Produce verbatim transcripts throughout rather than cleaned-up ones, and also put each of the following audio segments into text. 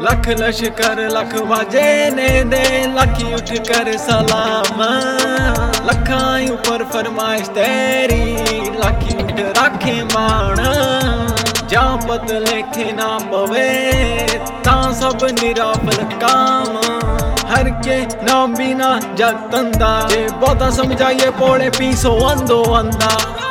लख लश्कर लख बाजे ने दे लखी उठ कर सलाम लखाई ऊपर फरमाइश तेरी लखी उठ राखे मान जा पत लेखे ना पवे ता सब निराफल काम हर के ना बिना जग तंदा जे बहुता समझाइए पोड़े पीसो अंदो अंदा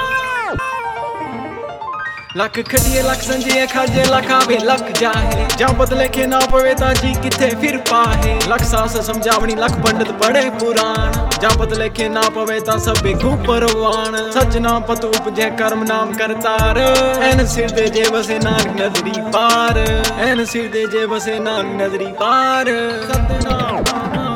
लख खटिए लख संजिए खाजे लखा भी लख जाए जा बदले के ना पवे ता जी किथे फिर पाहे लख सास समझावनी लख पंडित पढ़े पुराण जा बदले के ना पवे ता सब बेखू परवान सच ना पत उपजे कर्म नाम करतार एन सिर दे जे बसे नानक नजरी पार एन सिर दे जे बसे नानक नजरी पार सतनाम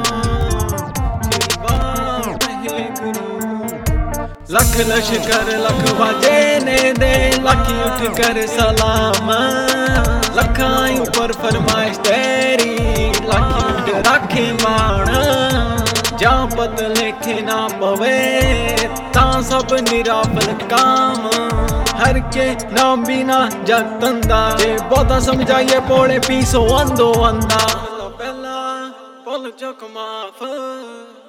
लख लश्कर लख बाजे ने दे लखी उठ कर सलाम लखाई ऊपर फरमाइश तेरी लखी उठ राखे मान जा पत लेखे ना पवे ता सब निराफल काम हर के ना बिना जग तंदा जे बहुता समझाइए पोड़े पीसो अंदो अंदा पहला पुल चुक माफ